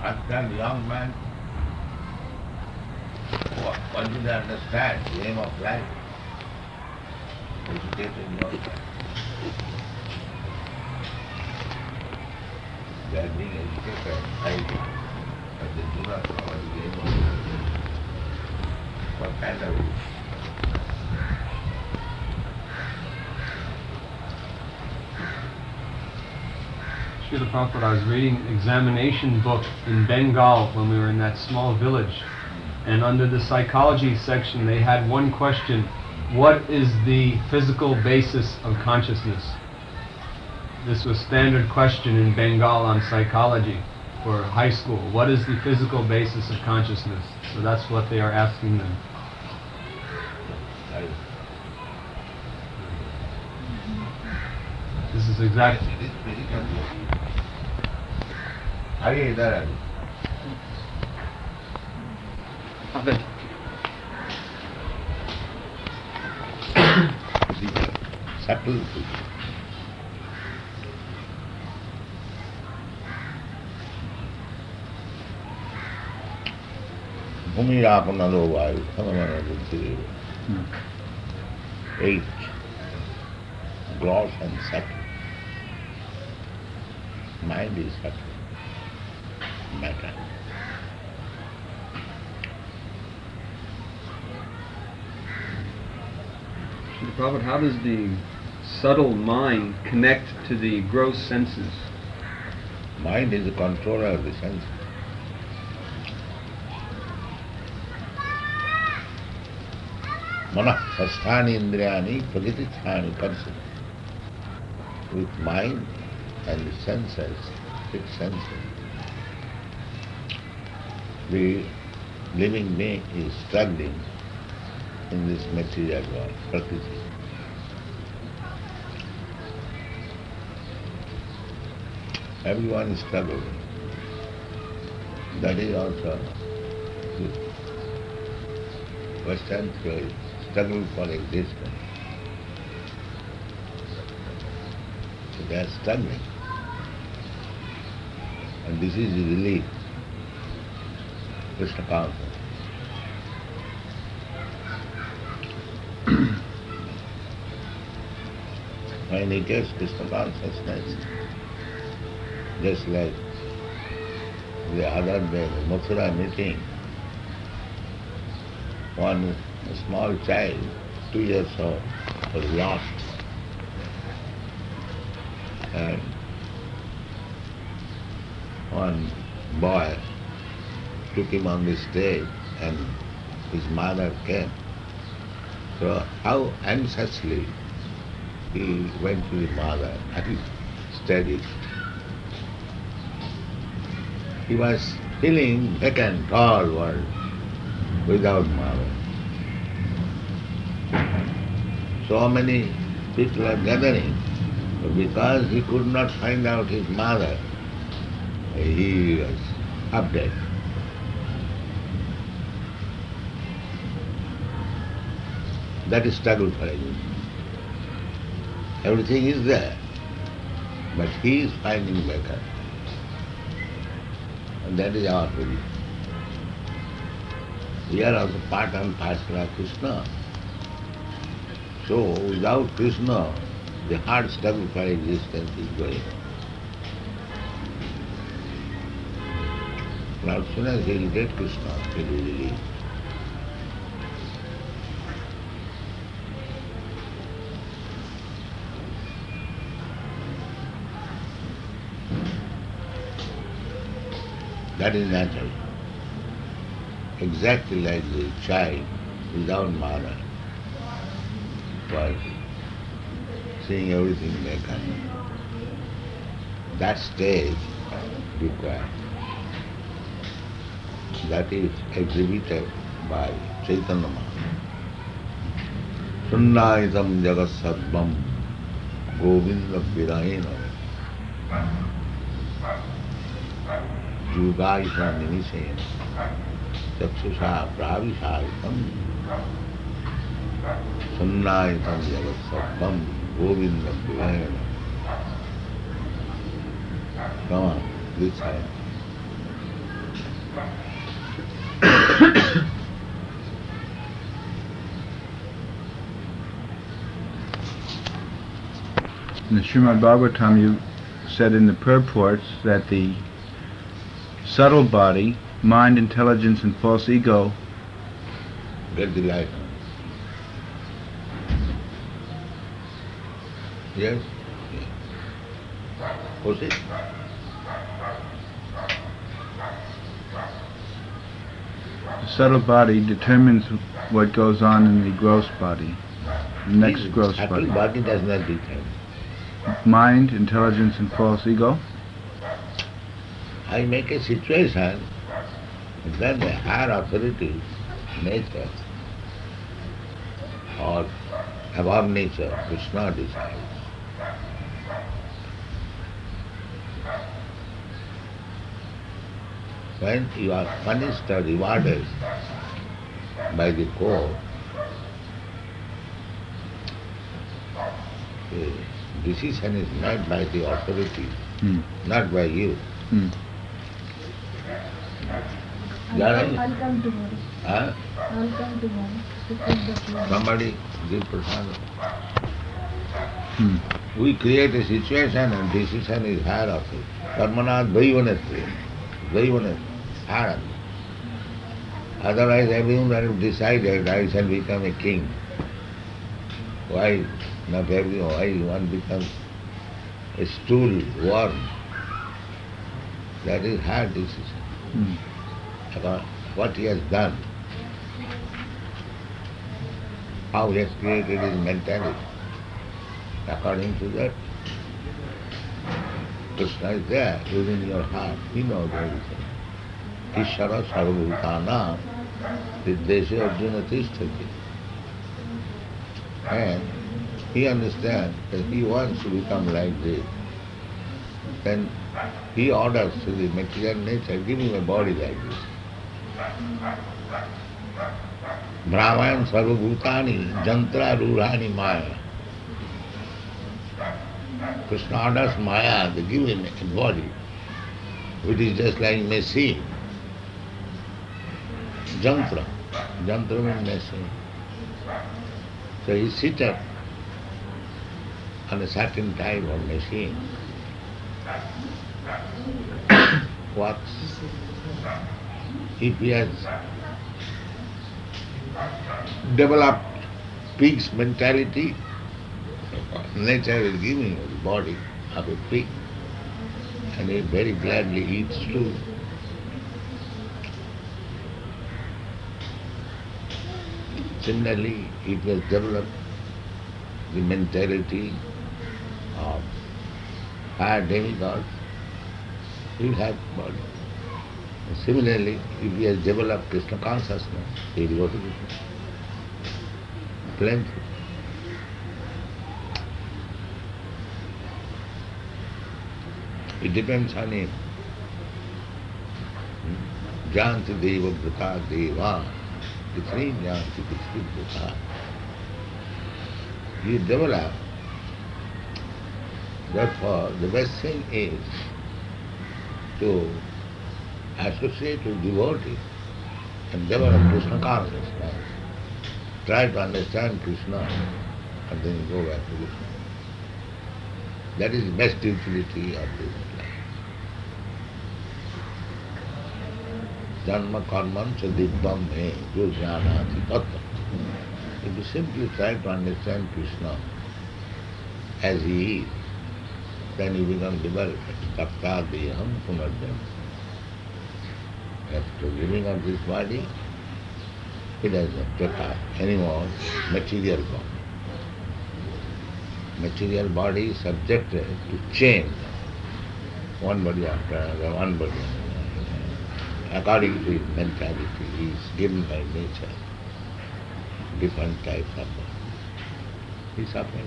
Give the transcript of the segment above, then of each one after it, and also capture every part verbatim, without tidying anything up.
Ask that young man, what, what do they understand? The aim of life. Educated young man. They are being educated, highly, but they do not know what is the aim of life. What kind of Srila Prabhupada, I was reading an examination book in Bengal when we were in that small village, and under the psychology section they had one question: what is the physical basis of consciousness? This was standard question in Bengal on psychology for high school. What is the physical basis of consciousness? So that's what they are asking them. This is exactly. आगे इधर आगे Avid. subtle Bhumirapana vayu Samana Buddhi. Eight, gross and subtle. Mind is subtle matter. Srila Prabhupada, how does the subtle mind connect to the gross senses? Mind is the controller of the senses. Mana sasthani indriyani prakriti-sthani karsa. With mind and the senses, six senses, the living being is struggling in this material world, prakriti. Everyone is struggling. That is also the Western theory, struggle for existence. So they are struggling. And this is the relief. Krishna consciousness. When he gets Krishna consciousness, just like the other day, the Mathura meeting, one small child, two years old, was lost. And one boy took him on the stage and his mother came. So how anxiously he went to the mother and studied. He was feeling vacant all world without mother. So many people are gathering, but because he could not find out his mother, he was upset. That is struggle for existence. Everything is there, but he is finding vacant. And that is our belief. We are also part and parcel of Krishna. So without Krishna, the hard struggle for existence is going on. Now as soon as he will get Krishna, he will be released. That is natural. Exactly like the child without mother was seeing everything vacant. That stage required. That is exhibited by Chaitanya Mahaprabhu. Sunnaitam jagat sattvam govinda virahena Yugaisa nimisena chakshusha pravishayitam Sunnaitam jagat sattvam govinda virahena. Come on, this side. In the Srimad Bhagavatam, you said in the purports that the subtle body, mind, intelligence, and false ego get the light. Yes? Yes. Proceed. The subtle body determines what goes on in the gross body, the next The gross subtle body. body does not determine. Mind, intelligence, and false ego. I make a situation, then the higher authority, nature, or above nature, Krishna decides. When you are punished or rewarded by the court, the decision is made by the authority, Hmm. not by you. Hmm. Jana? I'll come tomorrow. Huh? I'll come tomorrow to take the food. Somebody give prasad. Hmm. We create a situation and decision is higher authority. Karmanat dvaivanatve. Dvaivanatve. Higher. Otherwise everyone would have decided I shall become a king. Why not everyone? Why one becomes a stool worm? That is hard decision. Hmm. About what he has done, how he has created his mentality. According to that, Krishna is there within your heart. He knows everything. Ishara sarvabhutana viddeshe arjuna tishtati. And he understands that he wants to become like this. Then he orders to the material nature, give him a body like this. Brahman sarvabhutani jantra rurani maya. Krishna orders Maya to give him a body, which is just like machine. Jantra. Jantra means machine. So he is seated on a certain type of machine. What? If he has developed pig's mentality, nature is giving him the body of a pig, and he very gladly eats too. Similarly, if he has developed the mentality of higher demigods, he will have body. And similarly, if he has developed Krishna consciousness, he will go to Krishna. Plenty. It depends on him. Janti deva brata deva, Pitri janti pitri brata. You develop. Therefore, the best thing is to associate with devotee and develop Krishna consciousness. Try to understand Krishna and then go back to Krishna. That is the best utility of this life. Janma karman cha dibbam me jo jnanati tattva. If you simply try to understand Krishna as he is, then you become developed. Tapta deham punarjam. After living on this body, it doesn't take up anymore material body. Material body is subjected to change, one body after another, one body after another. According to his mentality, he is given by nature different types of body. He suffers.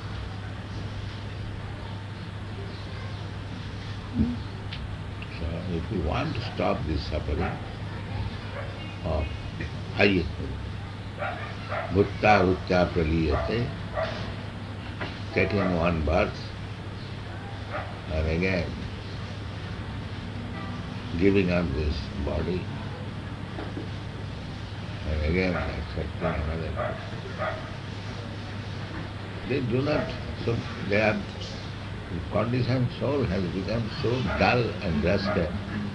So if you want to stop this suffering of high bhutta bhutta praliyate, taking one birth and again giving up this body and again accepting another body. They do not, so their conditioned soul has become so dull and rested.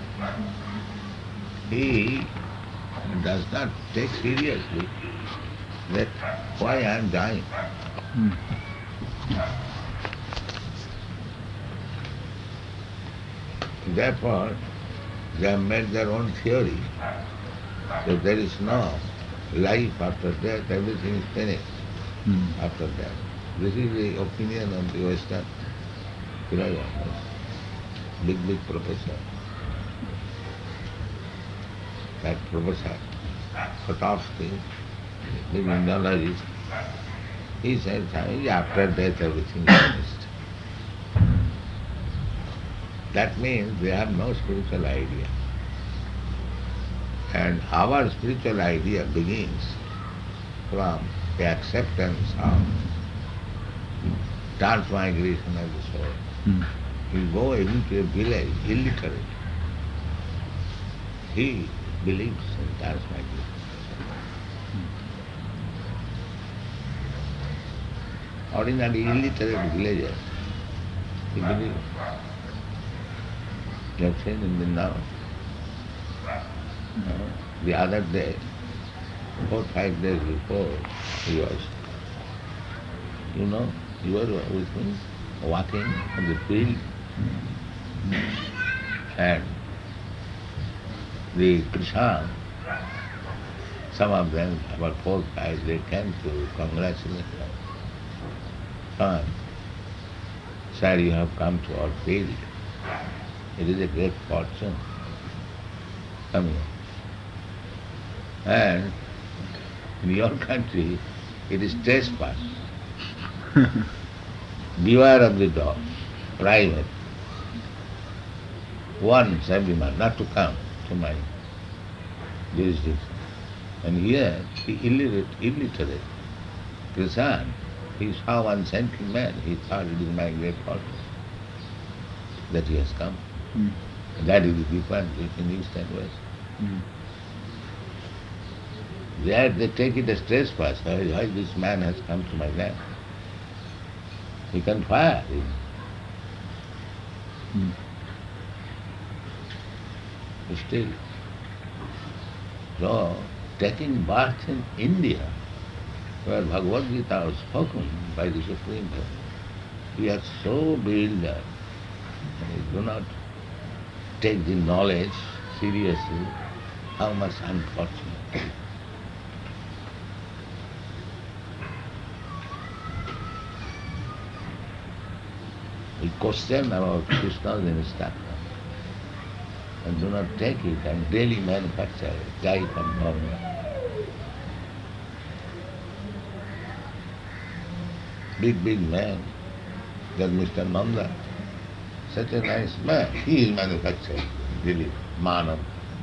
He does not take seriously that why I am dying. Mm. Therefore, they have made their own theory that there is no life after death, everything is finished Mm. after death. This is the opinion of the Western philosophers, big, big professor. That professor, Kotovsky, the Indologist, he says after death everything is finished. That means they have no spiritual idea. And our spiritual idea begins from the acceptance of transmigration of the soul. Mm. You go into a village, illiterate, he believes in transmigration. Ordinary illiterate villagers, he believes. You have seen in the now. Uh, the other day, four, five days before, he was, you know, you were with me, walking on the field, and the Krishan, some of them, about four, five, they came to congratulate me. Son, sir, you have come to our field. It is a great fortune. Come here. And in your country, it is trespass. Beware of the dog, private. Once every month, not to come to my jurisdiction. And here, the illiterate, illiterate Krishan, he saw one saintly man, he thought it is my great fortune that he has come. Mm. That is the difference between East and West. Mm. There they take it as trespass. Why why this man has come to my land? He can fire him. Mm. Still. So, taking birth in India, where Bhagavad Gita was spoken by the Supreme Lord, we are so bewildered, and we do not take the knowledge seriously, how much unfortunate. We question about Krishna's instruction and do not take it and daily manufacture it, guy from Bombay. Big, big man, that Mister Nanda, such a nice man, he is manufacturing really Manav.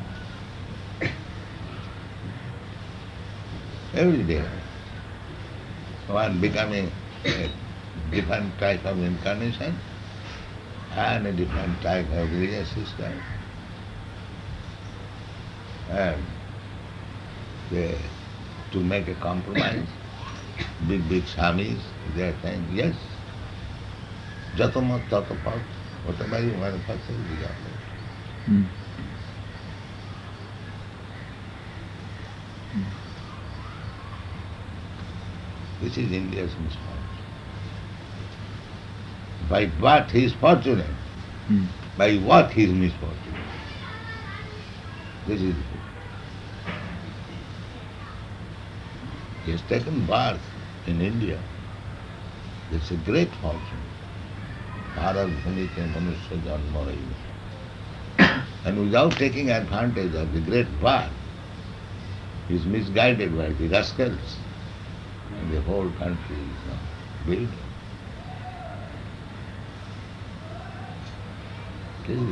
Every day, one becoming a different type of incarnation and a different type of religious system. And they, to make a compromise, big, big swamis, they are saying, yes, jatamat tatapat, whatever you manufacture is your Mm. Mm. This is India's misfortune. By birth he is fortunate, Mm. by what he is misfortunate. This is it. He has taken birth in India. It's a great fortune. Bharat Bhumite Manusya Janma Rahi. And without taking advantage of the great birth, he is misguided by the rascals. And the whole country is now building. This is it.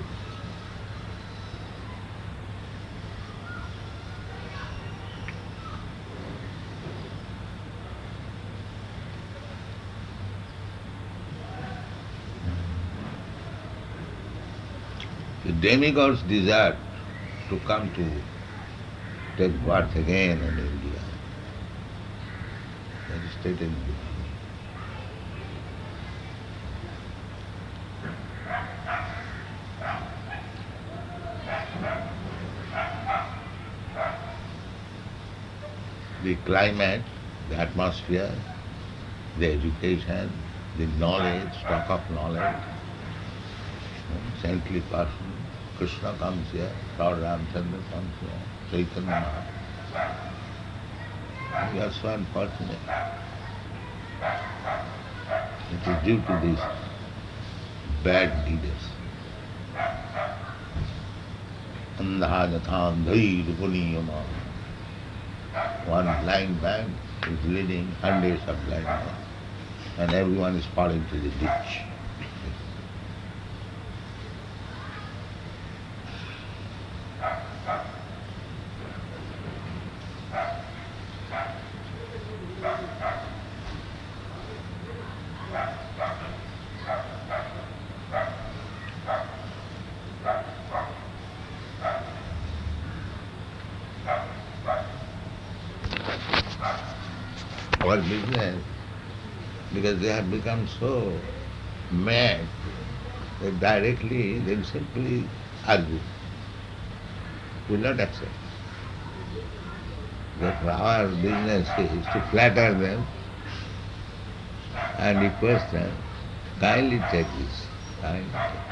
The demigods desire to come to take birth again in India. That is stated in the the climate, the atmosphere, the education, the knowledge, stock of knowledge, saintly person, Krishna comes here, Lord Ramchandra comes here, Chaitanya Mahaprabhu. We are so unfortunate. It is due to these bad leaders. Andhajathandhair puniyama. One blind man is leading hundreds of blind men, and everyone is falling to the ditch. Our business, because they have become so mad that directly they simply argue, will not accept. Therefore our business is to flatter them and request them, kindly take this, kindly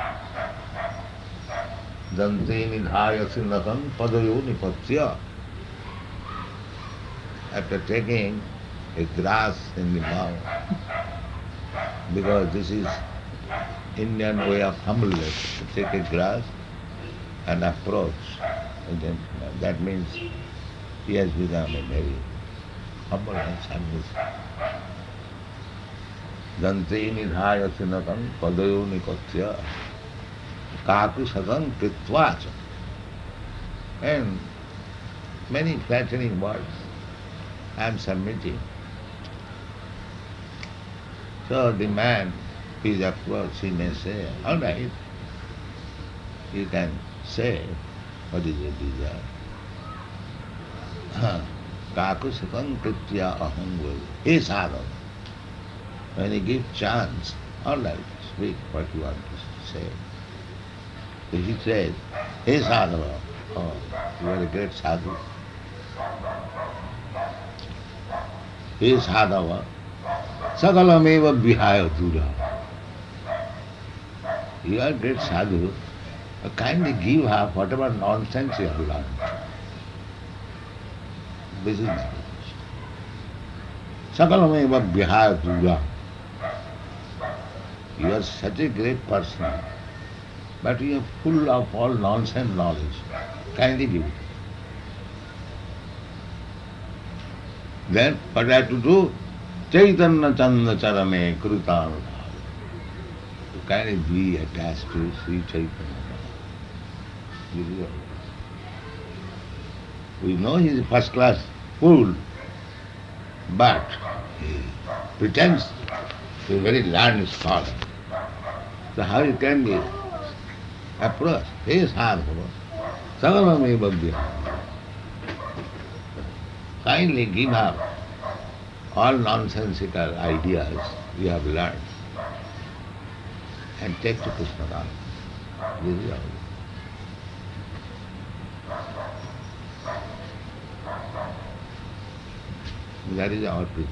take. Dante nidhaya sinakam padayo nipatya. After taking a grass in the mouth, because this is Indian way of humbleness, to take a grass and approach a gentleman. That means he has become a very humble and submissive. Dante nidhaya sinakam padayo nikotya kaku sakam kritvacha. And many flattering words. I am submitting. So the man is approached, he may say, all right, you can say what is your desire. Kaku sakam kritya aham guru. He sadhana. When he gives chance, all right, speak what you want to say. So he says, hey sadhana, oh, you are a great sadhu. He sadhava, sakalameva vihaya dura. You are a great sadhu, kindly give her whatever nonsense you have learned. This is not sakalameva vihaya dura. You are such a great person, but you are full of all nonsense knowledge. Kindly give it. Then what I have to do? Chaitanya Chanda Charane Krutana. To kindly be attached to Sri Chaitanya. We know he is a first class fool, but he pretends to be a very learned scholar. So how you can be approached? He is sadhava. Sagalameva vihaya. Kindly give up all nonsensical ideas you have learned and take to Krishna Dhamma. This is all. That is our preaching.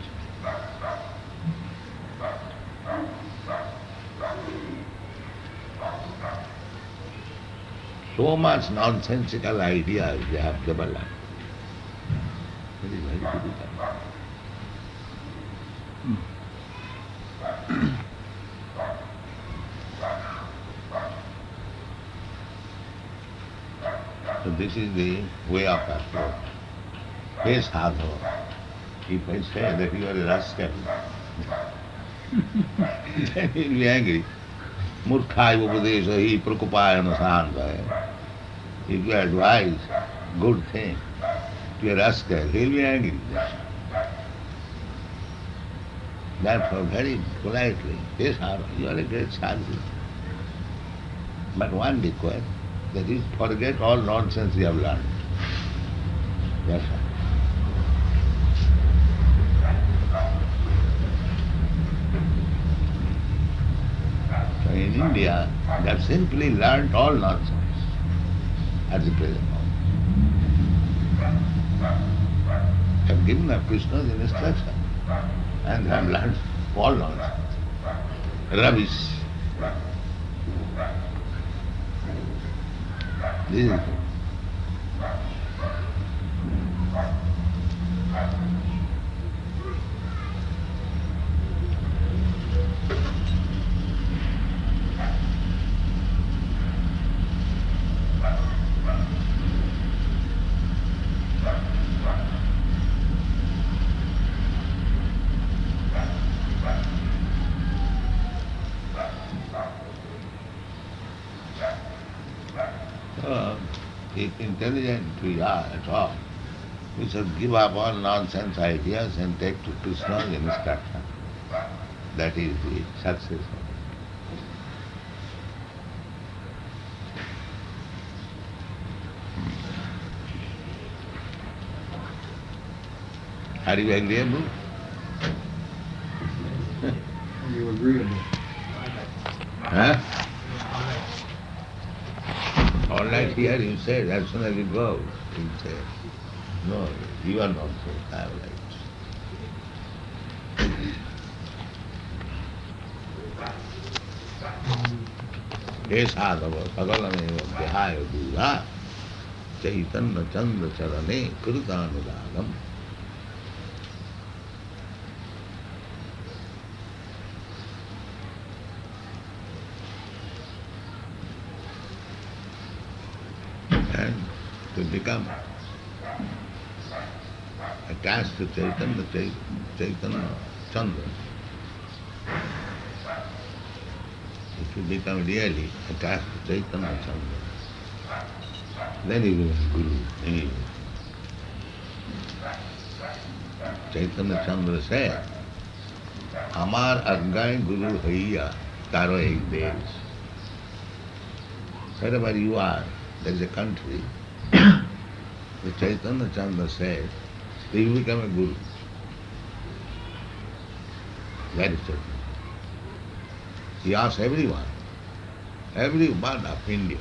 So much nonsensical ideas they have developed. It is very difficult. So this is the way of approach. Hey sadhava, if I say that you are a rascal, then he will be angry. Murkhaya upadesha hi prakupayana sandhaya. If you advise good thing to a rascal, he will be angry. Therefore, very politely, hey sadhava, you are a great sadhu. But one request, That is, forget all nonsense you have learned. That's all. So in India, they have simply learned all nonsense at the present moment. They have given up Krishna's instruction and they have learned all nonsense. Rubbish. This is Uh, if intelligent we are at all, we should give up all nonsense ideas and take to Krishna's instruction. That is the success of it. Are you agreeable? You agreeable? Huh? All right, here you said, as soon as you go, you say, no, you are not so, I have right. He sadhava sagalameva dhyaya dura chaitanya chandra charane kritanudagam. And to become attached to Chaitanya, Chaitanya Chandra, if you become really attached to Chaitanya Chandra, then you will be Guru anyway. Chaitanya Chandra said, Amar Argai Guru Haiya Taro Ek Desh. Wherever you are, there is a country. The Chaitanya Chandra said, you become a Guru. That is Chaitanya. He asks everyone, everyone of India,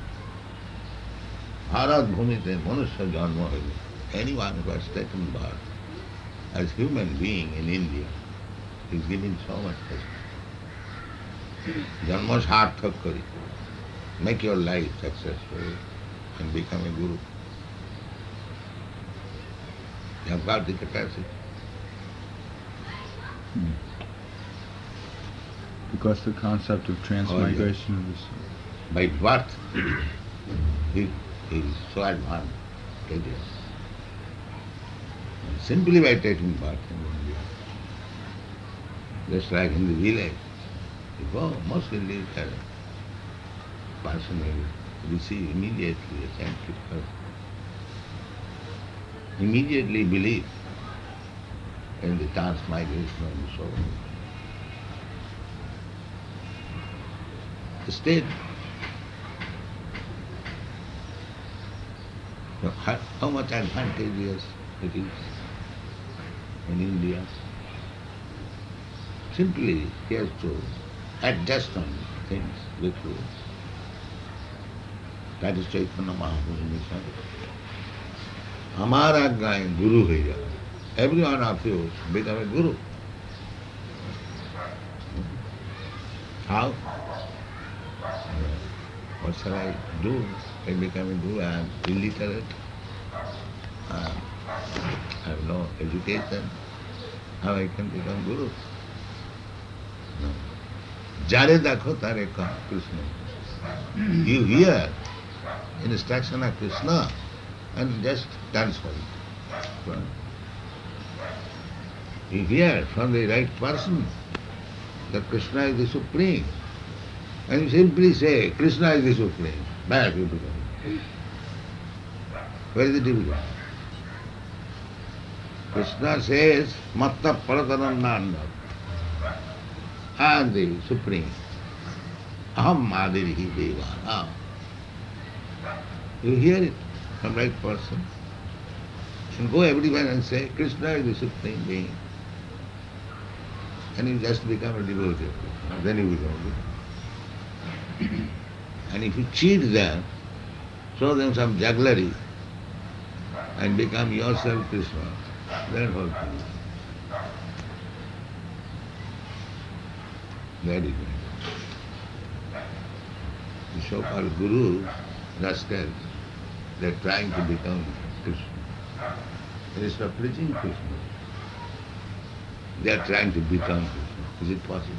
Bharat Bhumite Manusya Janma Hoile, anyone who has taken birth as human being in India is giving so much respect. Janma sarthak kari. Make your life successful and become a Guru. You have got the capacity. Hmm. Because the concept of transmigration of the soul. By birth, he, he is so advanced. Simply by taking birth in India. Just like in the village, you go, most villages have a person will receive immediately a sanctified person. Immediately believe in the transmigration of the soul. State. So how, how much advantageous it is in India. Simply he has to adjust on things with you. That is Chaitanya Mahaprabhu's mission. Amara Aggain Guru Haya. Every one of you become a Guru. How? What shall I do? I become a Guru. I am illiterate. I have no education. How I can become Guru? No. Jare dakho tare kaha Krishna. You hear instruction of Krishna and just transfer it. You hear from the right person that Krishna is the Supreme. And you simply say, Krishna is the Supreme. Back you become. Where is the difficulty? Krishna says, Matta Paratananda. I am the Supreme. Aham Madirihi Devana. You hear it from right person. And go everywhere and say, Krishna is the Supreme Being. And you just become a devotee of Krishna. Then you become good. And if you cheat them, show them some jugglery, and become yourself Krishna, then what to do? That is it. The so-called gurus, rascals, they are trying to become Krishna. Instead of preaching Krishna, they are trying to become Krishna. Is it possible?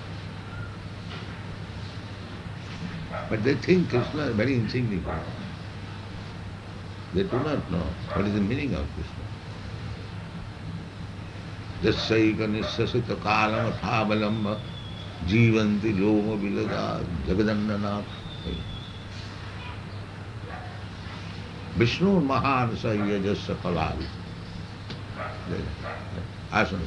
But they think Krishna is very insignificant. They do not know what is the meaning of Krishna. Jasaika nissasita kalam athavalamba jivanti loma vilaja jagadannanath. Vishnu mahan sahya jasa kalavi. Asana.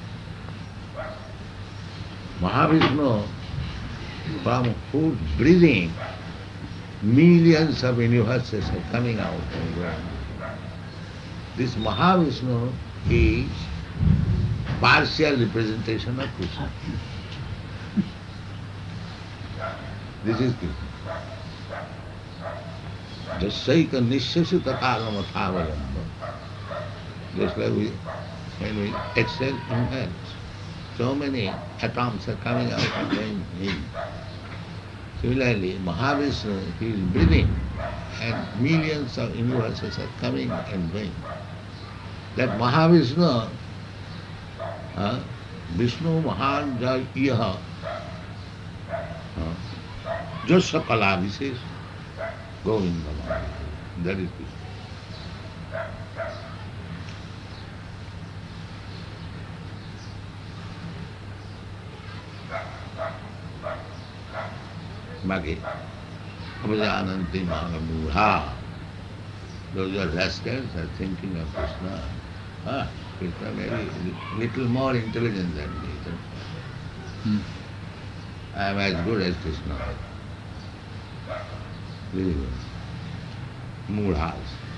Mahavishnu, from whose breathing millions of universes are coming out and going. This Mahavishnu is partial representation of Krishna. This is Krishna. Jasaika nishasita kalam athavalamba. Just like we, when we exhale inhale, so many atoms are coming out and going in. Similarly, Mahavishnu, he is breathing, and millions of universes are coming and going. That Mahavishnu, uh, Vishnu Mahan Jaya, uh, Jasa Kala Visesh, Govinda Maha. That is Krishna. Magi, Abhijananti Mahamudha. Those are rascals are thinking of Krishna. Ah, Krishna may be little more intelligent than me. Hmm. I am as good as Krishna. Very good. Mudhas.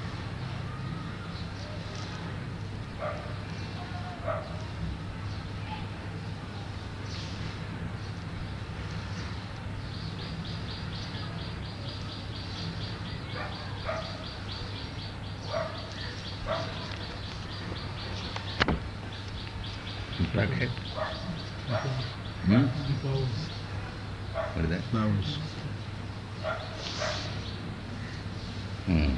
Planet? Hmm? What is that? Flowers. Hmm.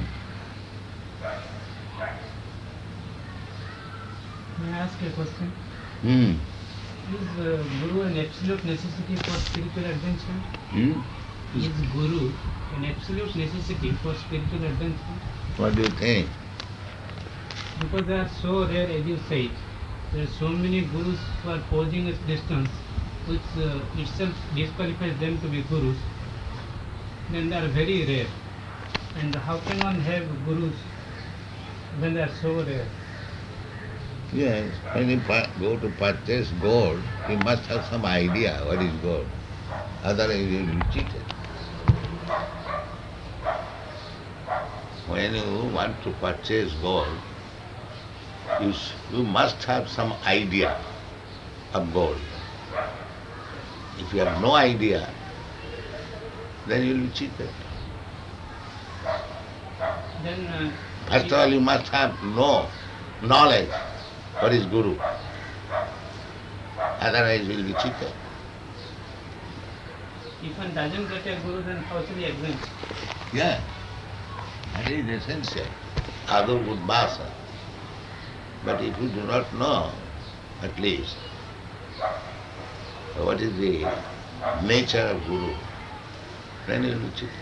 May I ask a question? Hmm. Is uh, Guru an absolute necessity for spiritual advancement? Hmm? Is Guru an absolute necessity for spiritual advancement? What do you think? Because they are so rare, as you said. There are so many Gurus who are posing as Christians, which uh, itself disqualifies them to be Gurus. Then they are very rare. And how can one have Gurus when they are so rare? Yes, when you pu- go to purchase gold, you must have some idea what is gold. Otherwise you will be cheated. When you want to purchase gold, you, s- you must have some idea of gold. If you have no idea, then you will be cheated. Then uh, First of all, you must have no knowledge what is Guru. Otherwise you will be cheated. if one doesn't get a Guru, then how should he advance? Yeah, that is essential. Adu Udbasa. But if you do not know, at least, what is the nature of Guru, then you will be cheated.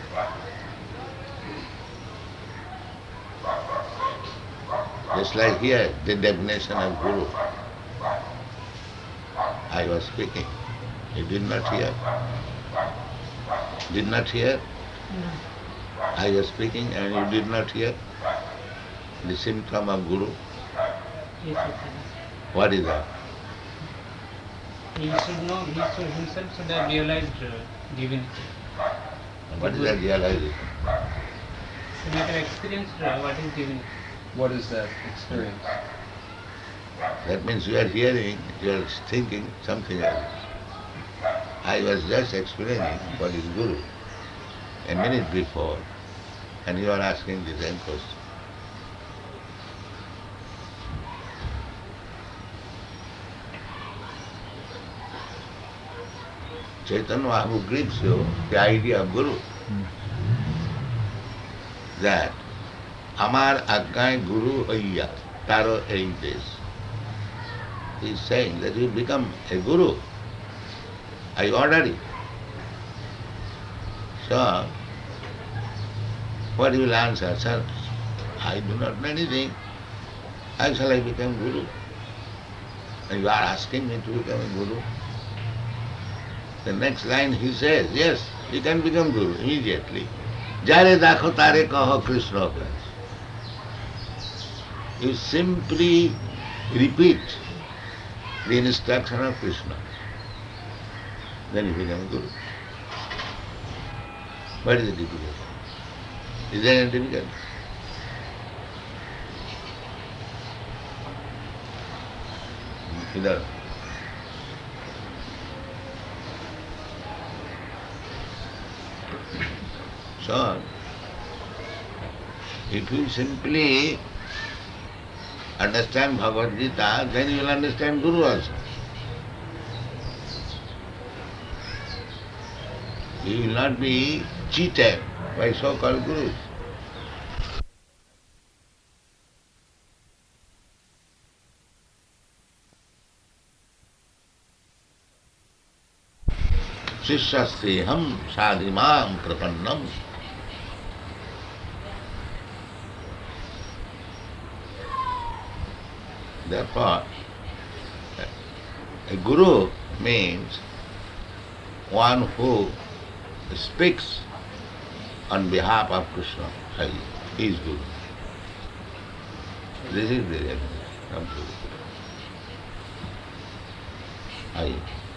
Just like here, the definition of Guru. I was speaking. You did not hear? Did not hear? No. I was speaking and you did not hear? The symptom of Guru. Yes, yes, What is that? yes. He should know, he should himself should have realized uh, divinity. What is that realization? The matter experienced, uh, what is divinity? What is that experience? That means you are hearing, you are thinking something else. I was just explaining what is Guru a minute before, and you are asking the same question. Chaitanya Mahaprabhu gives you the idea of Guru. That Amar Aggai Guru Hoiya Taro Ei Desh. He is saying that you become a Guru. I order it. So, what you will answer? Sir, I do not know anything. How shall I become Guru? And you are asking me to become a Guru? The next line he says, yes, you can become Guru immediately. Jare dakho tare kaho Krishna. You simply repeat the instruction of Krishna. Then you become Guru. What is the difficulty? Is there any difficulty? Either. So, if you simply understand Bhagavad Gita, then you will understand Guru also. You will not be cheated by so-called Gurus. Shishyasteham sadhimam prapannam. Therefore, a Guru means one who speaks on behalf of Krishna. He is Guru. This is the definition of Guru. Aye.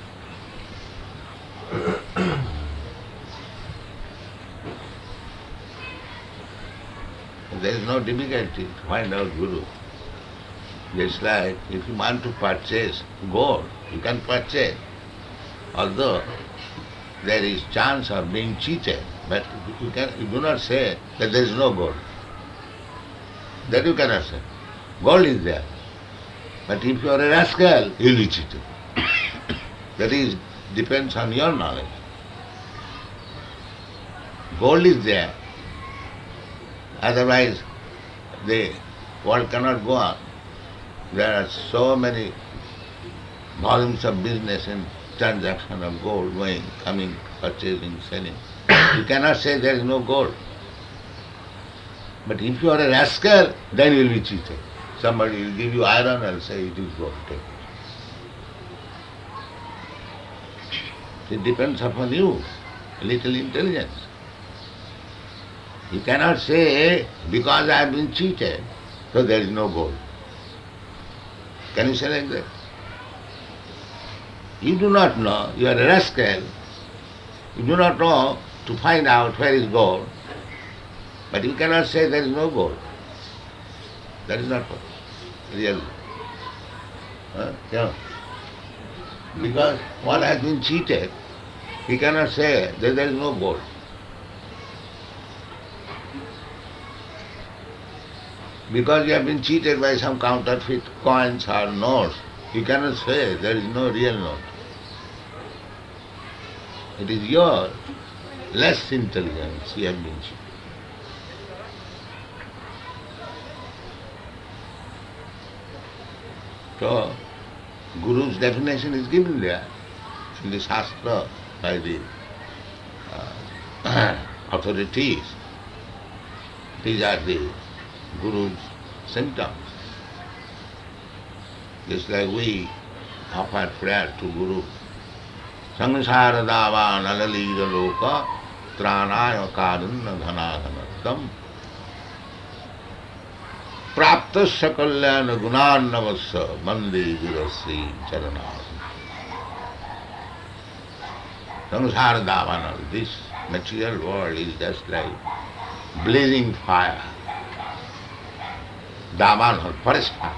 There is no difficulty to find out Guru. Just like if you want to purchase gold, you can purchase. Although there is chance of being cheated, but you, can, you do not say that there is no gold. That you cannot say. Gold is there. But if you are a rascal, you will be cheated. That is, depends on your knowledge. Gold is there. Otherwise, the world cannot go on. There are so many volumes of business and transaction of gold going, coming, purchasing, selling. You cannot say there is no gold. But if you are a rascal, then you will be cheated. Somebody will give you iron and say it is gold. Take it. It depends upon you, a little intelligence. You cannot say, because I have been cheated, so there is no gold. Can you say like that? You do not know, you are a rascal, you do not know to find out where is gold, but you cannot say there is no gold. That is not real. Huh? Yeah. Because one has been cheated, he cannot say that there is no gold. Because you have been cheated by some counterfeit coins or notes, you cannot say there is no real note. It is your less intelligence you have been cheated. So, Guru's definition is given there in the Shastra by the uh, authorities. These are the Guru's symptoms. Just like we offer prayer to Guru. Sangsara dava nalalira loka tranaya karunna dhanadhanattam praptasya kalyana gunannavasya mande virasri charanam. Sangsara dava, this material world is just like blazing fire, Daman or forest fire.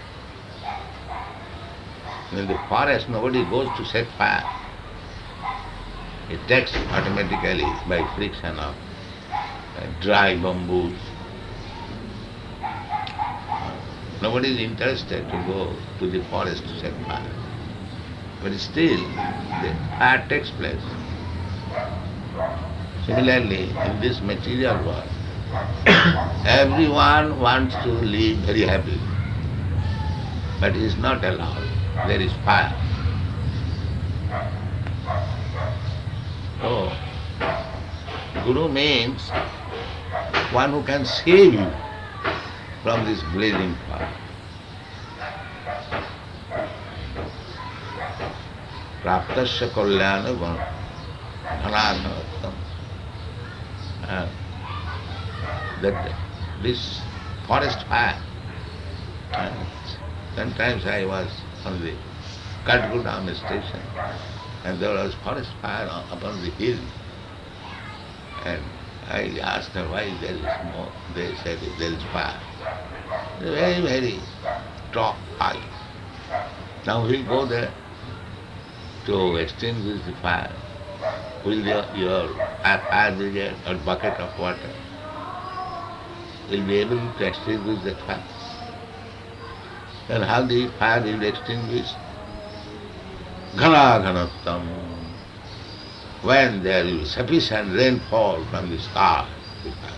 In the forest nobody goes to set fire. It takes automatically by friction of uh, dry bamboos. Nobody is interested to go to the forest to set fire. But still, the fire takes place. Similarly, in this material world, everyone wants to live very happily, but it is not allowed. There is fire. So, Guru means one who can save you from this blazing fire. Praptasya kalyana ghanadhanattam. That this forest fire, and sometimes I was on the Kathgodam station and there was forest fire upon the hill, and I asked her why there is smoke. They said there is fire. Very, very top high. Now we'll go there to extinguish the fire. Will your, your fire brigade or bucket of water will be able to extinguish the fire? And how the fire will be extinguished? Ghana ghanattam. When there is sufficient rainfall from the sky, the fire.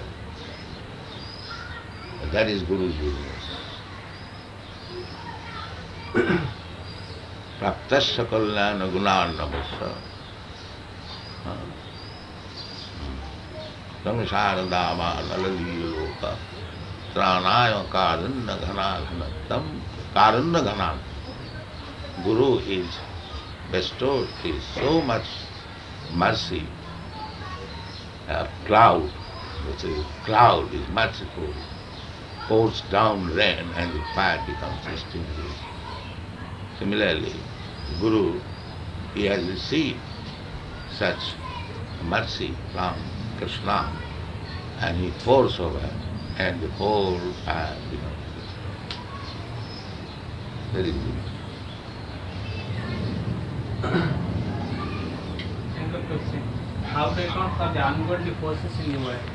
That is Guru's business. Praptasya kalyana gunarnavasya. Samsara dama naladiloka tranaya karanya ghanaghanattam karanya ghanan. Guru is bestowed is so much mercy. A cloud, which is cloud is merciful, pours down rain and the fire becomes extinguished. Similarly, Guru, he has received such mercy from Krishna and he pours over and the whole fire becomes very good. Second question. How to account for the ungodly forces in the world?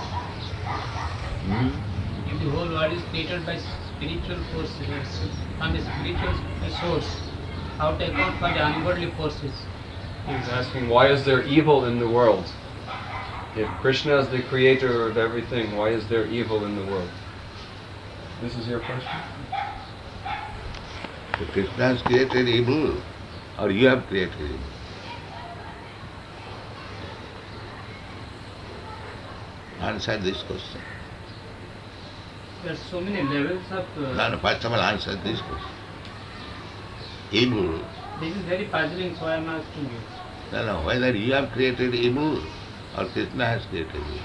Hmm? If the whole world is created by spiritual forces from a spiritual source, how to account for the ungodly forces? He's asking, why is there evil in the world? If Krishna is the creator of everything, why is there evil in the world? This is your question? So Krishna has created evil, or you have created evil? Answer this question. There are so many levels of... Uh, No, no, first of all answer this question. Evil, This is very puzzling, so I am asking you. no, no, whether you have created evil or Krishna has created evil.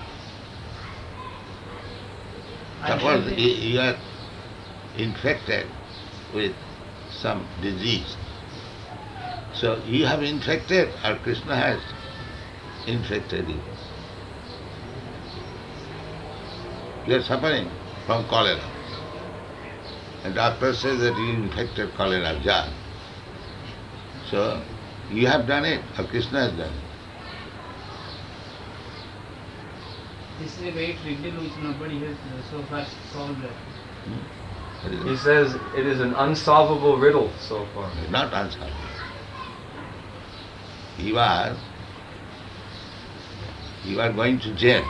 I Suppose think you, you are infected with some disease. So you have infected or Krishna has infected you. You are suffering from cholera. And doctor says that you infected cholera jar. So you have done it or Krishna has done it. This is a great riddle which nobody has uh, so far solved. What is He it? says it is an unsolvable riddle so far. Not answer. You are, you are going to jail.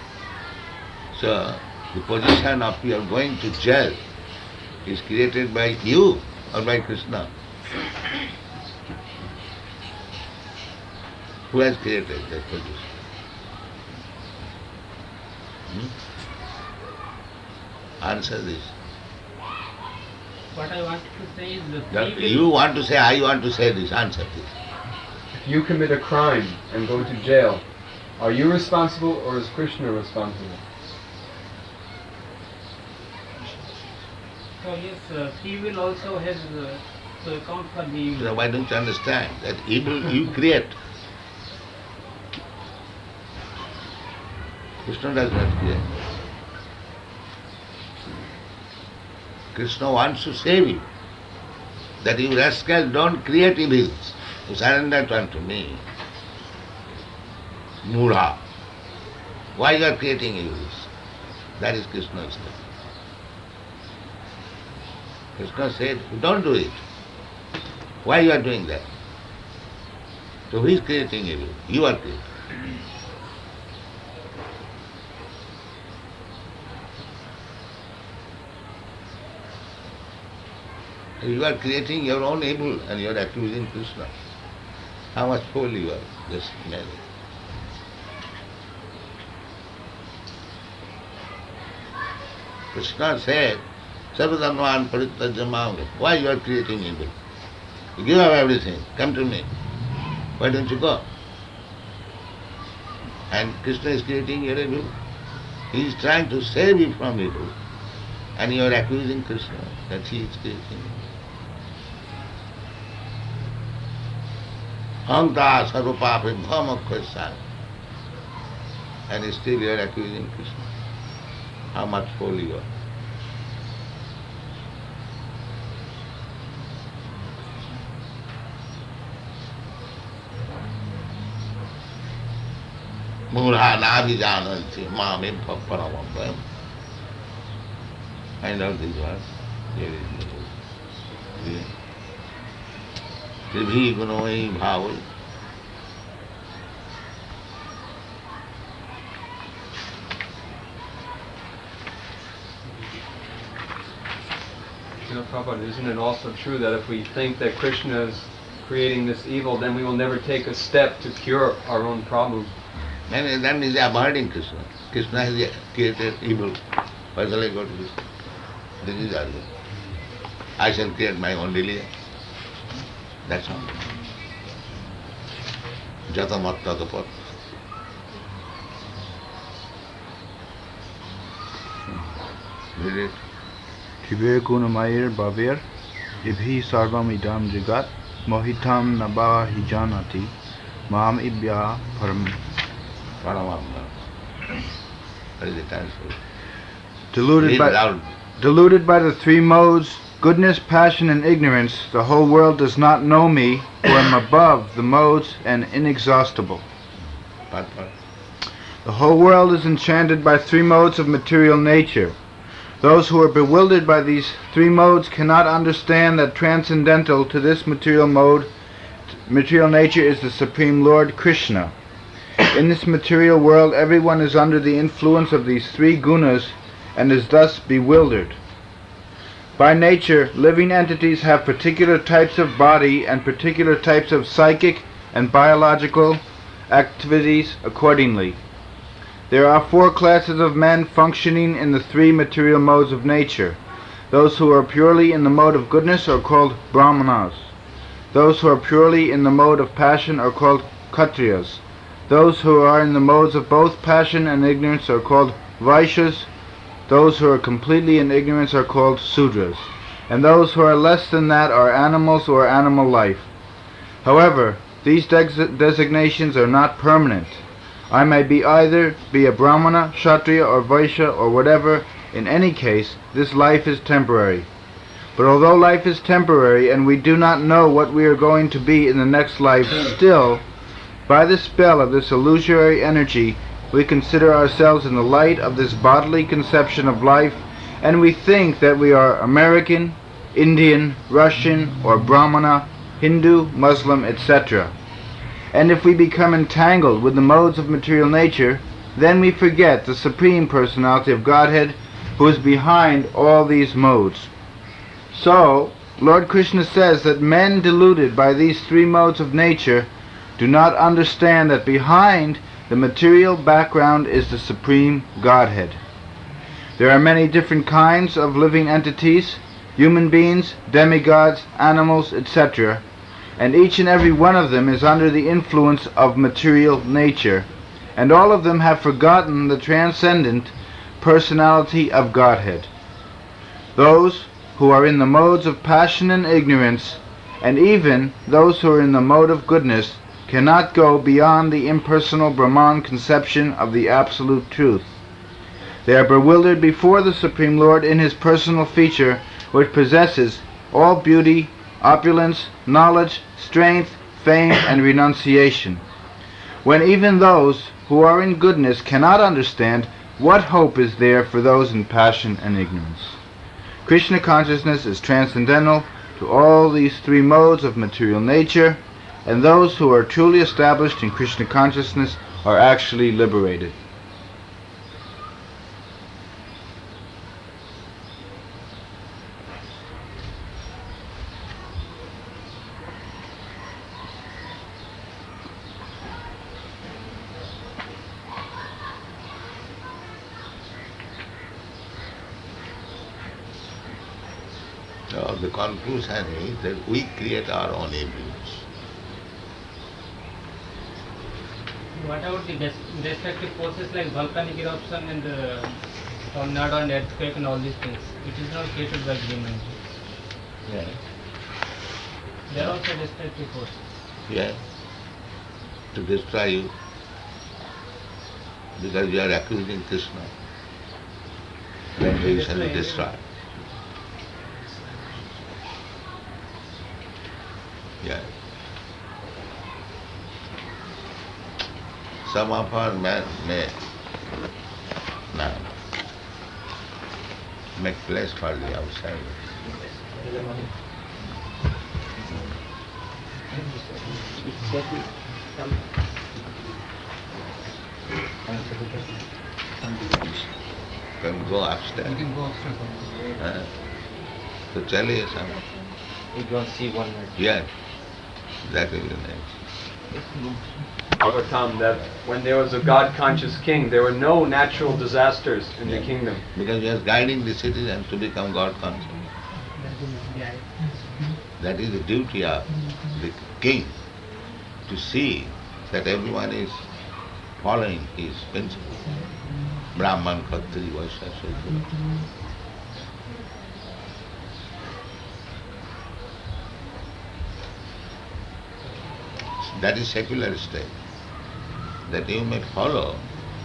So the position of you are going to jail is created by you or by Krishna? Who has created that position? Hmm? Answer this. What I want to say is the That free you will, want to say, I want to say this, answer this. If you commit a crime and go to jail, are you responsible or is Krishna responsible? so yes, uh, free will also has uh, to account for the evil. So why don't you understand that evil you create? Krishna does not create. Krishna wants to save you. That you rascal don't create evils. You surrender unto me. Mudha. Why you are creating evils? That is Krishna's name. Krishna said, don't do it. Why you are doing that? So who is creating evil? You are creating. You are creating your own evil and you are accusing Krishna. How much fool you are, just imagine. Krishna said, Sarvadharman parittajamam. Why you are creating evil? You give up everything, come to me. Why don't you go? And Krishna is creating your evil. He is trying to save you from evil. And you are accusing Krishna that he is creating evil. Hanta sarvapapi bhamakkhasan. And still you are accusing Krishna. How much fool you are. Murha nabhijananti mamim paramam. Find out these words. Here is the book. Tribhi gunoi bhavai. You know, Prabhupada, isn't it also true that if we think that Krishna is creating this evil, then we will never take a step to cure our own problem? And that means avoiding Krishna. Krishna has created evil. Why shall I go to this? This is argument. I shall create my own religion. That's all. Jata matta tapat. Read it. Trive gunamayir bhavir ibhi sarvam idam jagat mohitam nabha hijanati mam ibya param Paramamna. That is the translation. deluded Read by loud. deluded by the three modes, goodness, passion, and ignorance, the whole world does not know me, who am above the modes and inexhaustible. Part, part. The whole world is enchanted by three modes of material nature. Those who are bewildered by these three modes cannot understand that transcendental to this material mode, material nature is the Supreme Lord Krishna. In this material world, everyone is under the influence of these three gunas and is thus bewildered. By nature, living entities have particular types of body and particular types of psychic and biological activities accordingly. There are four classes of men functioning in the three material modes of nature. Those who are purely in the mode of goodness are called Brahmanas. Those who are purely in the mode of passion are called Kshatriyas. Those who are in the modes of both passion and ignorance are called Vaishyas. Those who are completely in ignorance are called Sudras. And those who are less than that are animals or animal life. However, these des- designations are not permanent. I may be either be a Brahmana, Kshatriya, or Vaishya, or whatever. In any case, this life is temporary. But although life is temporary and we do not know what we are going to be in the next life, still, by the spell of this illusory energy, we consider ourselves in the light of this bodily conception of life, and we think that we are American, Indian, Russian, or Brahmana, Hindu, Muslim, et cetera. And if we become entangled with the modes of material nature, then we forget the Supreme Personality of Godhead, who is behind all these modes. So, Lord Krishna says that men deluded by these three modes of nature do not understand that behind the material background is the Supreme Godhead. There are many different kinds of living entities, human beings, demigods, animals, et cetera, and each and every one of them is under the influence of material nature, and all of them have forgotten the transcendent personality of Godhead. Those who are in the modes of passion and ignorance, and even those who are in the mode of goodness, cannot go beyond the impersonal Brahman conception of the absolute truth. They are bewildered before the Supreme Lord in his personal feature, which possesses all beauty, opulence, knowledge, strength, fame, and renunciation. When even those who are in goodness cannot understand, what hope is there for those in passion and ignorance? Krishna consciousness is transcendental to all these three modes of material nature, and those who are truly established in Krishna consciousness are actually liberated. So the conclusion is that we create our own evils. What about the des- destructive forces like volcanic eruption and uh, tornado and earthquake and all these things? It is not created by human. Yeah. They are also destructive forces. Yeah. To destroy you. Because you are accusing Krishna. Then he shall be destroyed. Yeah. Some of our men may now make place for the outside. Can go upstairs. You can go upstairs. Uh, to tell you something. You don't see one minute. Yeah. That is the name. Brother Tom, that when there was a God-conscious king, there were no natural disasters in Yeah. the kingdom. Because he is guiding the citizens to become God conscious. That is the duty of the king, to see that everyone is following his principle. Brahman, Khattri, Vaishya, Shudra. That is secular state. That you may follow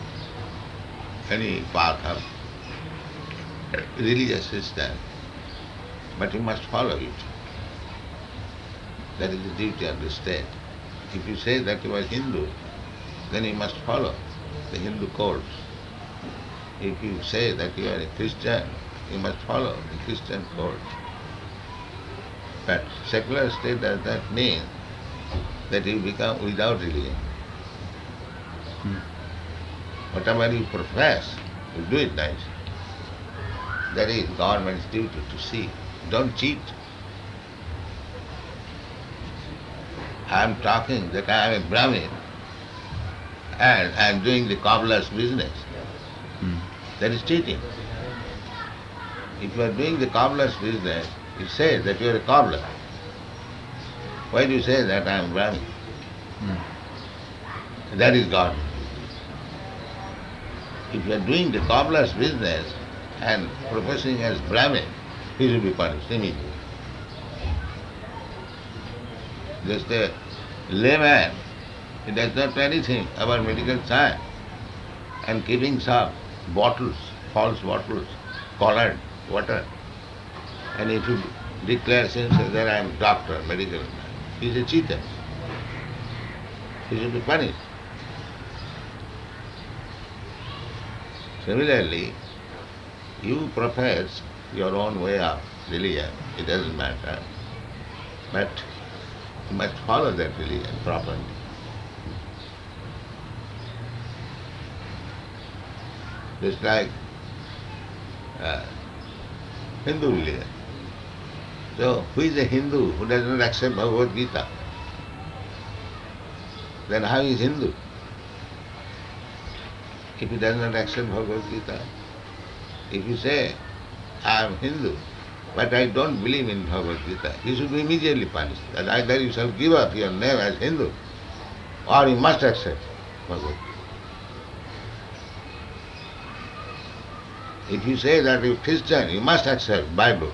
any path of religious system, but you must follow it. That is the duty of the state. If you say that you are Hindu, then you must follow the Hindu codes. If you say that you are a Christian, you must follow the Christian codes. But secular state does not mean that you become without religion. Hmm. Whatever you profess, you do it nice. That is government's duty to see. Don't cheat. I am talking that I am a Brahmin and I am doing the cobbler's business. Hmm. That is cheating. If you are doing the cobbler's business, you say that you are a cobbler. Why do you say that I am Brahmin? Hmm. That is God. If you are doing the cobbler's business and professing as Brahmin, he should be punished immediately. Just a layman, he does not know anything about medical science, and keeping some bottles, false bottles, colored water. And if he declares himself that I am doctor, medical, he is a cheater. He should be punished. Similarly, you profess your own way of religion, it doesn't matter, but you must follow that religion properly. Just like uh, Hindu religion. So, who is a Hindu who does not accept Bhagavad Gita? Then how is Hindu? If he does not accept Bhagavad Gita, if you say, I am Hindu, but I don't believe in Bhagavad Gita, he should be immediately punished. That either you shall give up your name as Hindu, or you must accept Bhagavad Gita. If you say that you are Christian, you must accept Bible,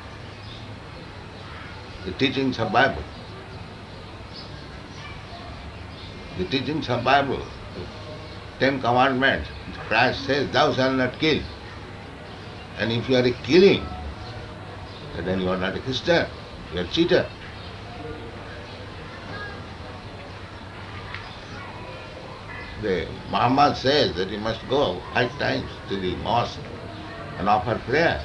the teachings of Bible. the teachings of Bible, Ten Commandments, Christ says, thou shalt not kill. And if you are a killing, then you are not a Christian, you are a cheater. The Muhammad says that you must go five times to the mosque and offer prayer.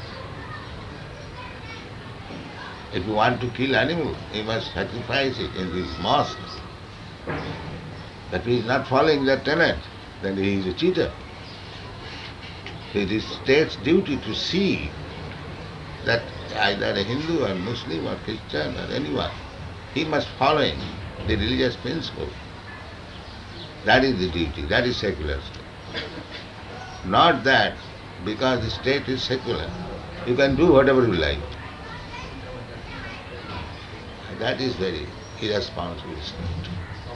If you want to kill animal, you must sacrifice it in these mosques. That he is not following that tenet, then he is a cheater. It is state's duty to see that either a Hindu or Muslim or Christian or anyone, he must follow the religious principle. That is the duty, that is secular state. Not that because the state is secular, you can do whatever you like. That is very irresponsible state.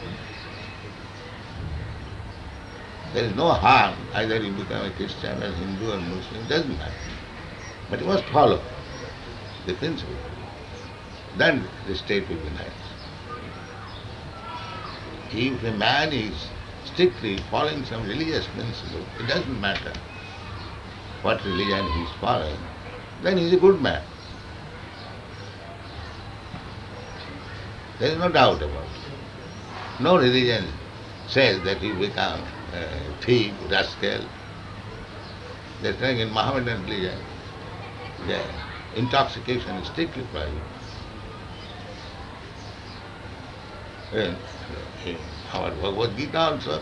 There is no harm, either you become a Christian or Hindu or Muslim, it doesn't matter. But you must follow the principle. Then the state will be nice. If a man is strictly following some religious principle, it doesn't matter what religion he is following, then he is a good man. There is no doubt about it. No religion says that you become a thief, rascal. They are saying in Mohammedan religion, the intoxication is strictly prohibited. In, in our Bhagavad Gita also,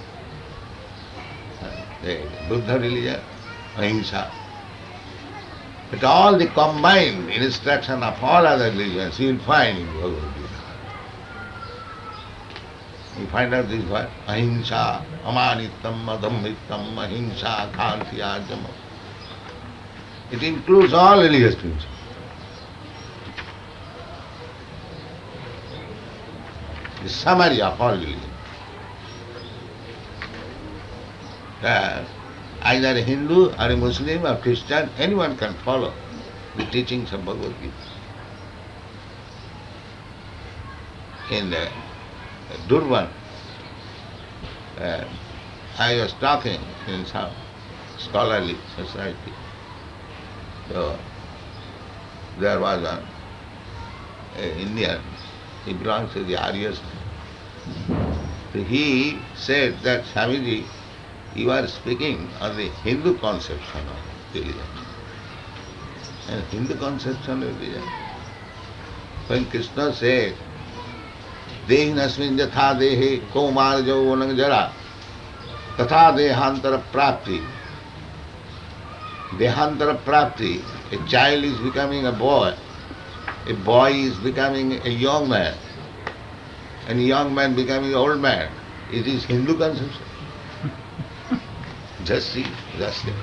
the Buddha religion, ahimsa. But all the combined instruction of all other religions you will find in Bhagavad Gita. You find out this word, ahimsa, amanitam, adhammitam, ahimsa, khantiya, it includes all religious principles. The summary of all religion. Uh, either a Hindu or a Muslim or Christian, anyone can follow the teachings of Bhagavad Gita. In the Durban, uh, I was talking in some scholarly society. So there was an Indian, he belongs to the Aryas. So he said that, Swamiji, you are speaking on the Hindu conception of religion. And Hindu conception of religion. When Krishna said, Dehinasmin yatha dehe komar javanam jara tatha dehantara prapti. Dehantara prapti, a child is becoming a boy, a boy is becoming a young man, and a young man becoming an old man. It is Hindu conception. Just see, just see.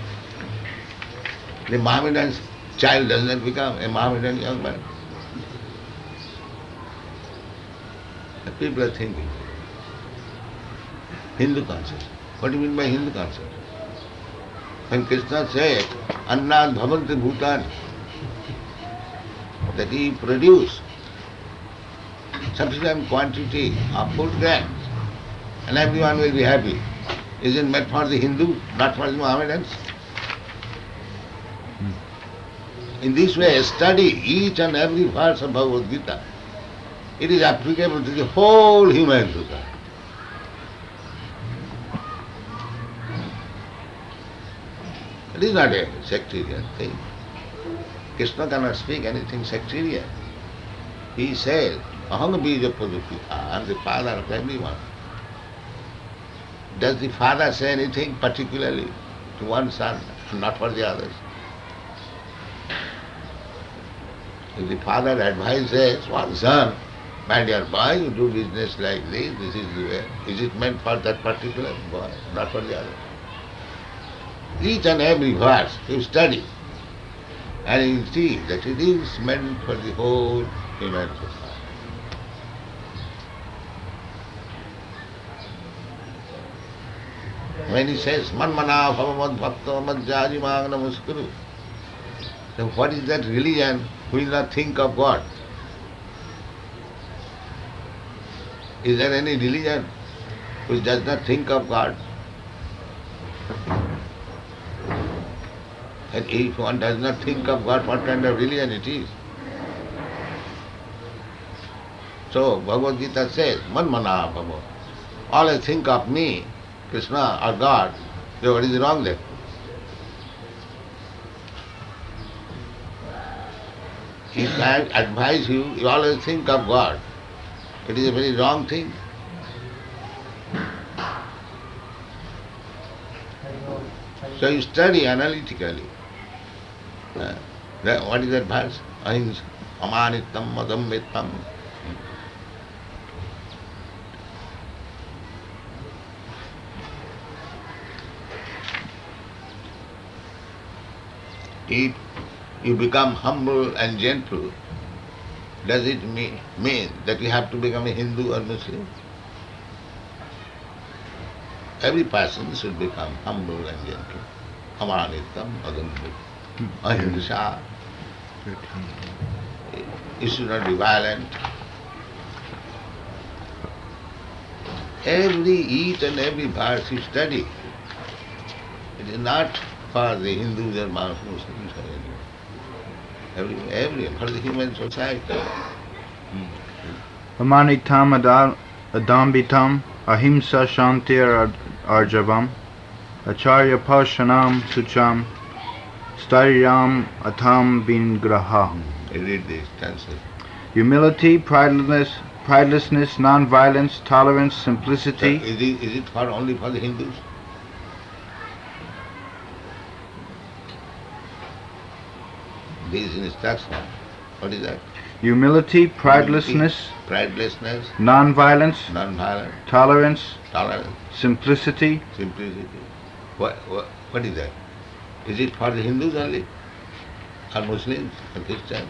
The Mohammedan child does not become a Mohammedan young man. The people are thinking, Hindu concept. What do you mean by Hindu concept? When Krishna said, Annad bhavanti bhutani, that he produced sufficient quantity of food grains and everyone will be happy. Is it meant for the Hindu, not for the Mohammedans? In this way, study each and every verse of Bhagavad Gita. It is applicable to the whole human society. It is not a sectarian thing. Krishna cannot speak anything sectarian. He says, Aham bija pradupita, I am the father of everyone. Does the father say anything particularly to one son and not for the others? If the father advises one son, my dear boy, you do business like this, this is the way. Is it meant for that particular boy, not for the other? Each and every verse you study, and you see that it is meant for the whole human society. When he says, Manmana bhavamad bhakta madhyaji magna muskuru, then what is that religion who will not think of God? Is there any religion which does not think of God. And if one does not think of God, what kind of religion it is? So Bhagavad Gita says, Manmana Bhava. Always think of me, Krishna or God. So what is wrong there? If I advise you, you always think of God. It is a very wrong thing. So you study analytically. Uh, that, what is that verse? Ahimsa, amanitam, madamvitam. If you become humble and gentle, does it mean, mean that you have to become a Hindu or Muslim? Every person should become humble and gentle. Amanitam, madamvitam, ahimsa. You should not be violent. Every each and every verse you study. It is not for the Hindus or Muslims or anyone. Every, everyone, for the human society. Amanitam adam- adambitam ahimsa shantir arjavam acharya pashanam sucham staryam atam bingraha. I read this translation. Humility, pridelessness, pridelessness, non-violence, tolerance, simplicity. So is it, is it for only for the Hindus? This is instruction. What is that? Humility, pridelessness, Pridelessness, non-violence, non-violence, tolerance, tolerance, simplicity. simplicity. What, what, what is that? Is it for the Hindus only? Or Muslims or Christians?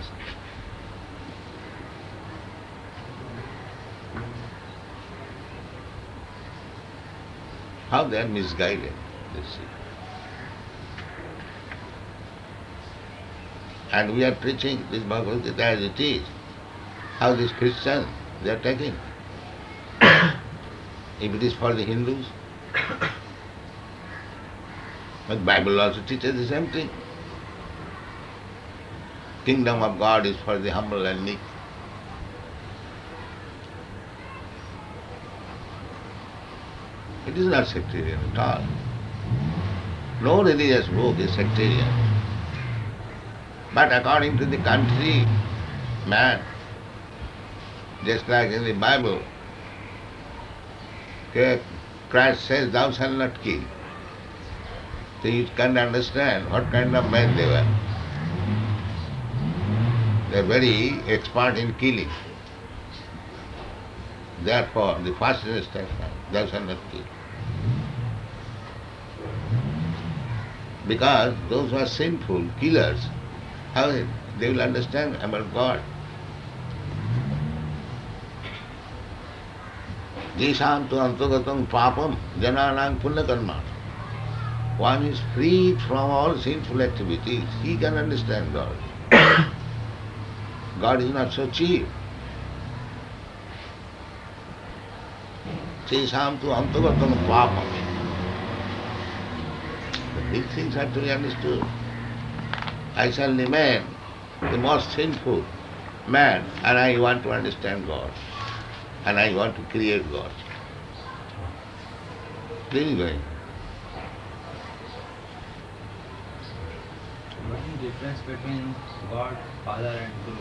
How they are misguided, you see. And we are preaching this Bhagavad Gita as it is. How these Christians, they are taking. If it is for the Hindus, but Bible also teaches the same thing. Kingdom of God is for the humble and meek. It is not sectarian at all. No religious book is sectarian. But according to the country, man, just like in the Bible, okay, Christ says, thou shalt not kill. So you can understand what kind of men they were. They are very expert in killing. Therefore, the first instruction, thou shalt not kill. Because those who are sinful, killers, how they will understand about God. Jesham tu antagatam papam jananang punyakarma. One is freed from all sinful activities. He can understand God. God is not so cheap. Jesham tu antagatam papam. The big things have to be understood. I shall remain the most sinful man, and I want to understand God, and I want to create God. Please go in. What is the difference between God, Father and Guru?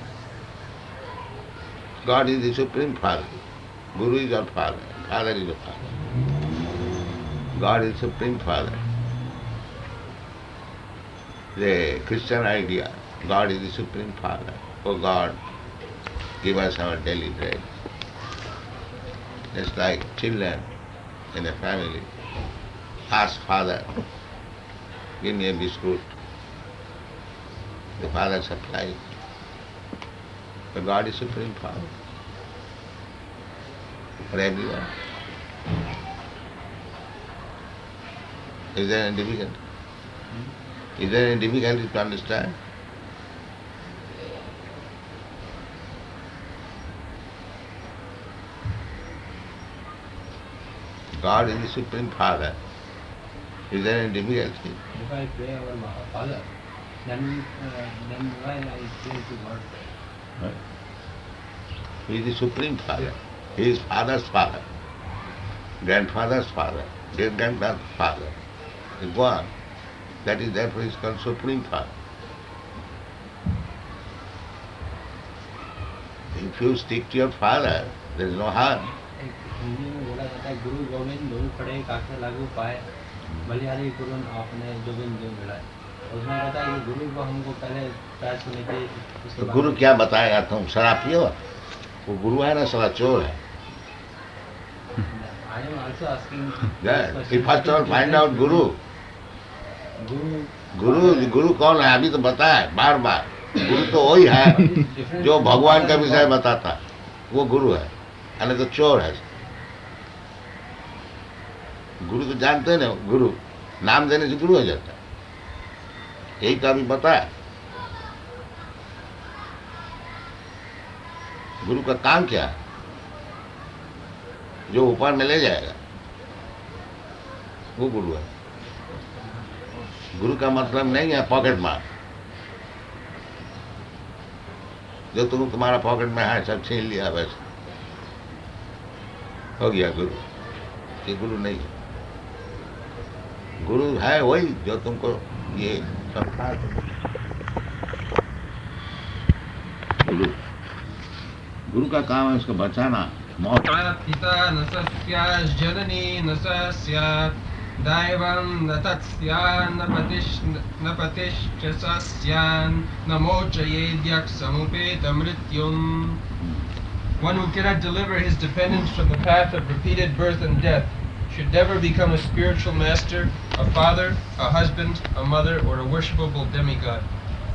God is the Supreme Father. Guru is our Father. Father is the Father. God is Supreme Father. The Christian idea, God is the Supreme Father. Oh God, give us our daily bread. Just like children in a family ask Father, give me a biscuit. The Father supplies. But God is Supreme Father for everyone. Is there any difficulty? Is there any difficulty to understand? God is the Supreme Father. Is there any difficulty? If I pray our ma- Father, then uh, then why I pray to God? Right? He is the Supreme Father. He is Father's Father, grandfather's father, great grandfather's father. Is one. That is therefore he is called Supreme Father. If you stick to your father, there is no harm. एक हिंदी में बोला जाता है गुरु गोविंद दोनों खड़े काके लागू पाए बलिहारी गुरु आपने जो बिन जो मिला है उसमें कहता है कि गुरु को हमको पहले पैर सुने के उसके तो बाद- गुरु क्या बताएगा तुम शराब पियो? वो गुरु है ना, साला चोर है. I am also asking Yeah. this If first of all question. find out Guru. गुरु गुरु गुरु कौन है अभी तो बताए बार बार. गुरु तो वही है जो भगवान का विषय बताता है, वो गुरु है, नहीं तो चोर है. गुरु तो जानते हैं ना, गुरु नाम देने से गुरु हो जाता है. यही तो अभी बताया. गुरु का काम क्या है? जो ऊपर में ले जाएगा वो गुरु है. गुरु का मतलब नहीं है पॉकेट मार, जो तुम तुम्हारा पॉकेट में है सब छीन लिया बस हो गया गुरु. ये गुरु नहीं है. गुरु है वही जो तुमको ये संसार गुरु गुरु का काम है उसको बचाना. मौत पिता न सस्यात् जननी न सस्यात् दैवं न तत्स्यान् न पतिश्च न पतिश्च सस्यान् न मोचयेद्यः समुपेतमृत्युम्. One who cannot deliver his dependents from the path of repeated birth and death should never become a spiritual master, a father, a husband, a mother, or a worshipable demigod.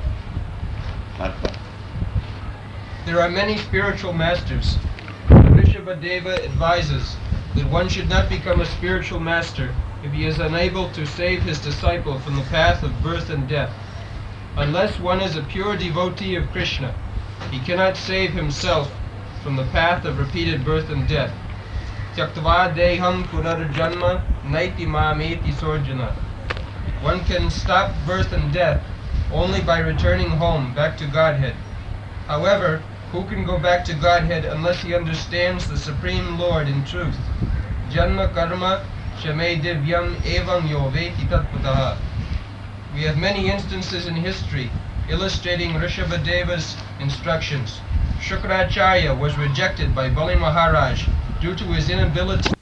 There are many spiritual masters. Rishabhadeva advises that one should not become a spiritual master if he is unable to save his disciple from the path of birth and death. Unless one is a pure devotee of Krishna, he cannot save himself from the path of repeated birth and death. Tyaktva deham punarjanma naiti mameti sorjana. One can stop birth and death only by returning home, back to Godhead. However, who can go back to Godhead unless he understands the Supreme Lord in truth? Janma karma shame divyam evam yo veti tatpataha. We have many instances in history illustrating Rishabhadeva's instructions. Shukracharya was rejected by Bali Maharaj due to his inability